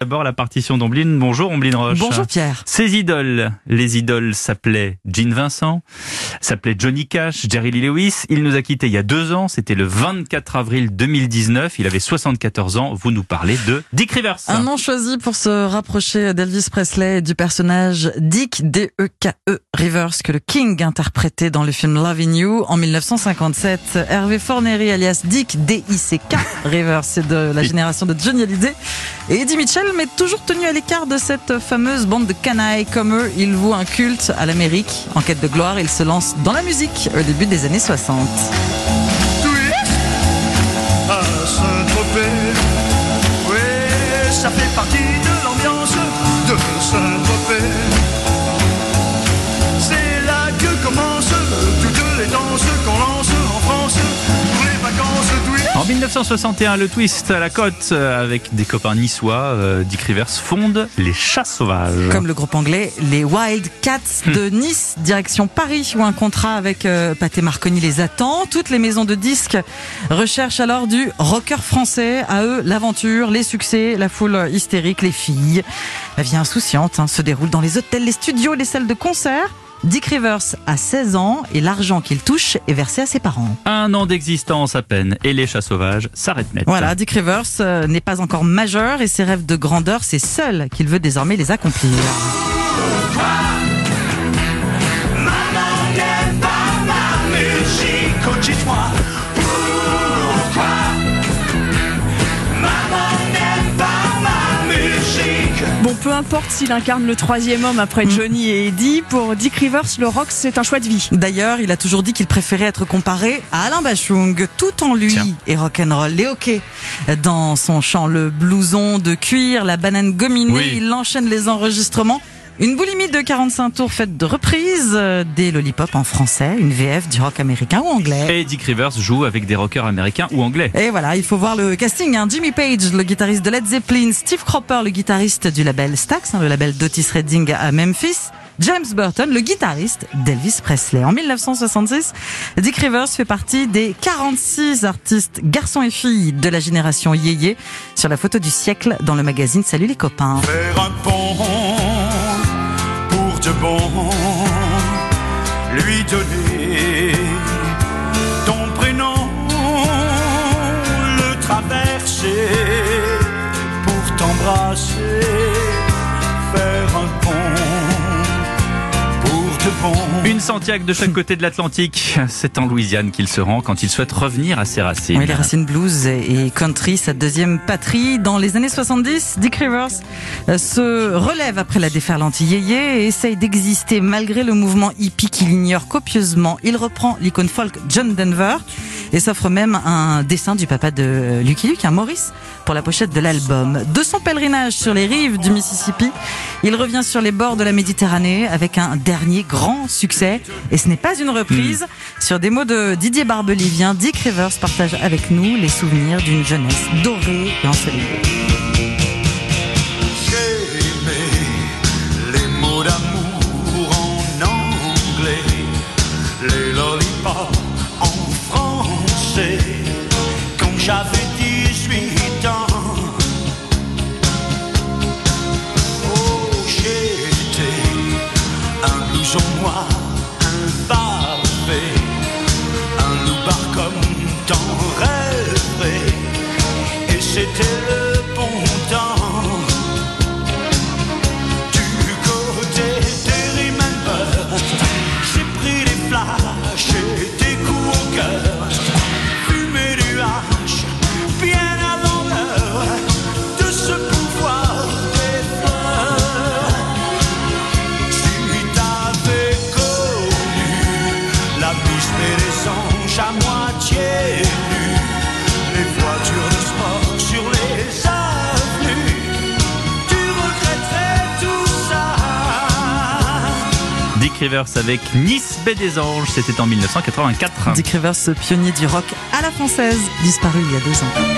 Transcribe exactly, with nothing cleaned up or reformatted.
D'abord la partition d'Omblin. Bonjour Omblin Roche. Bonjour Pierre. Ses idoles. Les idoles s'appelaient Gene Vincent, s'appelaient Johnny Cash, Jerry Lee Lewis. Il nous a quittés il y a deux ans. C'était le vingt-quatre avril deux mille dix-neuf. Il avait soixante-quatorze ans. Vous nous parlez de Dick Rivers. Un nom choisi pour se rapprocher d'Elvis Presley et du personnage Dick D E K E Rivers que le King interprétait dans le film Lovin' You en mille neuf cent cinquante-sept. Hervé Fornery alias Dick D I C K Rivers, c'est de la génération de Johnny Hallyday et Eddie Mitchell, mais toujours tenu à l'écart de cette fameuse bande de canailles. Comme eux, il voue un culte à l'Amérique. En quête de gloire, il se lance dans la musique au début des années soixante. À Saint-Tropez, oui, ça fait partie de l'ambiance de Saint-Tropez. C'est là que commencent toutes les danses qu'on lance en France pour les vacances de Twist. En mille neuf cent soixante et un, le twist à la côte avec des copains niçois. euh, Dick Rivers fonde les Chats Sauvages. Comme le groupe anglais, les Wild Cats de Nice, direction Paris, où un contrat avec euh, Pathé Marconi les attend. Toutes les maisons de disques recherchent alors du rocker français. À eux, l'aventure, les succès, la foule hystérique, les filles. La vie insouciante hein, se déroule dans les hôtels, les studios, les salles de concert. Dick Rivers a seize ans et l'argent qu'il touche est versé à ses parents. Un an d'existence à peine et les Chats Sauvages s'arrêtent net. Voilà, Dick Rivers euh, n'est pas encore majeur et ses rêves de grandeur, c'est seul qu'il veut désormais les accomplir. Maman n'aime pas ma musique, oh dis-moi pourquoi. Maman n'aime pas ma musique. Bon, peu importe s'il incarne le troisième homme après Johnny et Eddie, pour Dick Rivers, le rock, c'est un choix de vie. D'ailleurs, il a toujours dit qu'il préférait être comparé à Alain Bachung. Tout en lui Tiens. est rock'n'roll. Les hockey dans son chant, le blouson de cuir, la banane gominée, Oui. il enchaîne les enregistrements. Une boulimie de quarante-cinq tours faite de reprises, euh, des lollipops en français, une V F du rock américain ou anglais. Et Dick Rivers joue avec des rockers américains ou anglais. Et voilà, il faut voir le casting. Hein. Jimmy Page, le guitariste de Led Zeppelin, Steve Cropper, le guitariste du label Stax, hein, le label d'Otis Redding à Memphis, James Burton, le guitariste d'Elvis Presley. En mille neuf cent soixante-six, Dick Rivers fait partie des quarante-six artistes garçons et filles de la génération yéyé sur la photo du siècle dans le magazine Salut les copains. Faire un pont pour de bon, lui donner ton prénom, le traverser pour t'embrasser, faire un pont pour de bon. Une Santiago de chaque côté de l'Atlantique. C'est en Louisiane qu'il se rend quand il souhaite revenir à ses racines. Oui, les racines blues et country, sa deuxième patrie. Dans les années soixante-dix, Dick Rivers euh, se relève après la déferlante yéyé et essaye d'exister malgré le mouvement hippie qu'il ignore copieusement. Il reprend l'icône folk John Denver et s'offre même un dessin du papa de Lucky Luke, un Maurice, pour la pochette de l'album. De son pèlerinage sur les rives du Mississippi, il revient sur les bords de la Méditerranée avec un dernier grand succès. Et ce n'est pas une reprise. Mmh. Sur des mots de Didier Barbelivien, Dick Rivers partage avec nous les souvenirs d'une jeunesse dorée et ensoleillée. J'ai aimé les mots d'amour en anglais, les lollipops en français, quand j'avais dix-huit ans. Oh, j'étais un blouson noir, un parfait, un loupard comme t'en rêverais, et c'était le bon temps. Du côté des Remember, j'ai pris des flashs et des coups au cœur, fumé du hache, bien avant l'heure de ce pouvoir des fleurs. Si t'avais connu la piste des anges à moitié nus, les voitures de sport sur les avenues, tu regretterais tout ça. Dick Rivers avec Nice Baie des Anges, c'était en mille neuf cent quatre-vingt-quatre. Dick Rivers, pionnier du rock à la française, disparu il y a deux ans.